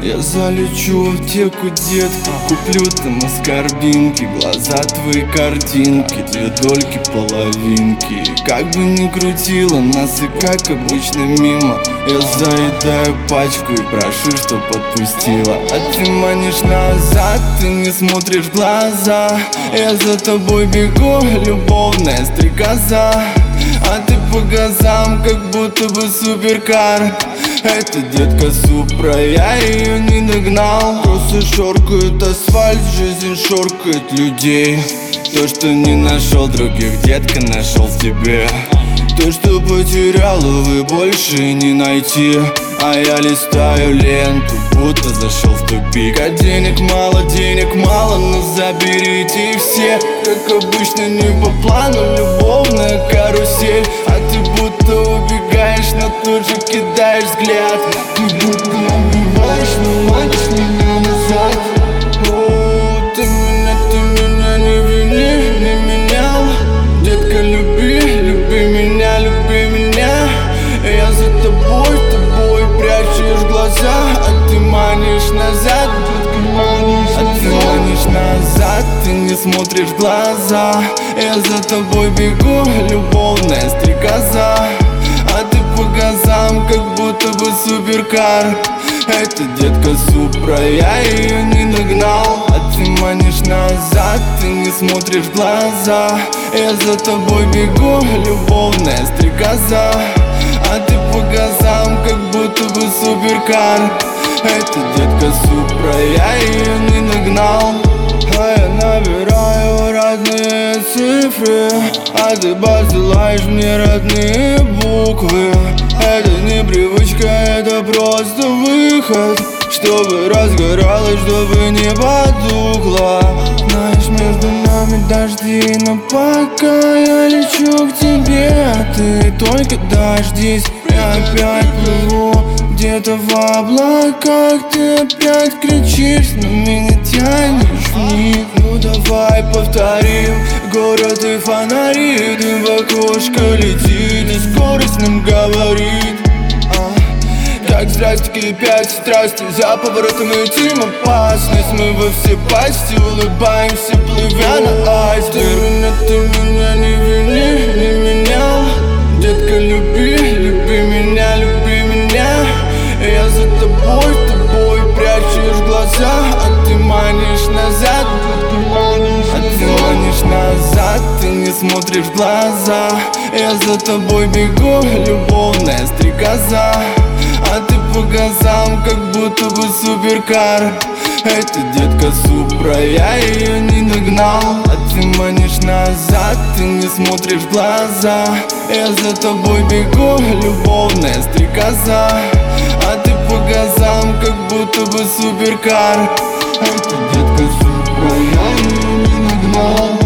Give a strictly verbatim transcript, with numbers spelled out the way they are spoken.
Я залечу в аптеку, детка, куплю там аскорбинки. Глаза твои картинки, две дольки, половинки. Как бы ни крутила нас и как обычно мимо, я заедаю пачку и прошу, чтоб отпустила. А ты манишь назад, ты не смотришь в глаза. Я за тобой бегу, любовная стрекоза, а ты по газам, как будто бы суперкар. Это детка Супра, я ее не догнал. Просто шоркает асфальт, жизнь шоркает людей. То, что не нашел других, детка, нашел в тебе. То, что потерял, увы, больше не найти. А я листаю ленту, будто зашел в тупик. А денег мало, денег мало, но заберите все. Как обычно, не по плану, любовная карусель. А ты будто убегаешь, но тут же кидаешь взгляд. Ты будто убиваешь, но манишь меня назад. О, ты меня, ты меня не вини, не менял. Детка, люби, люби меня, люби меня. Я за тобой, тобой прячешь глаза, а ты манишь назад, а ты манишь назад, ты не смотришь в глаза. Я за тобой бегу, любовная стрекоза, а ты по газам, как будто бы суперкар. Это детка Супра, я ее не догнал. А ты манишь назад, ты не смотришь в глаза. Я за тобой бегу, любовная стрекоза, а ты по газам, как будто бы суперкар. Это детка Супра, я ее не догнал. А я набираю родные цифры, а ты посылаешь мне родные буквы. Это не привычка, это просто выход, чтобы разгоралось, чтобы не потухло. Знаешь, между нами дожди, но пока я лечу к тебе, а ты только дождись. Я опять плыву где-то в облаках, ты опять кричишь, но меня тянешь вниз. Ну давай повторим, город и фонари, дым в окошко летит и скорость нам говорит. Как здрасте кипят страсти, за поворотом летим опасность. Мы во все пасти улыбаемся, плывя на айсберг. Ты меня, ты меня не вини, не менял. Детка, люби, люби меня, люби меня. Я за тобой, тобой прячешь глаза, а ты манишь назад, а ты манишь назад, ты не смотришь в глаза. Я за тобой бегу, любовная стрекоза, а ты по газам, как будто бы суперкар. Это детка Супра, я ее не догнал. А ты манишь назад, ты не смотришь в глаза. Я за тобой бегу, любовная стрекоза, а ты по газам, как будто бы суперкар. Это детка Супра, я ее не догнал.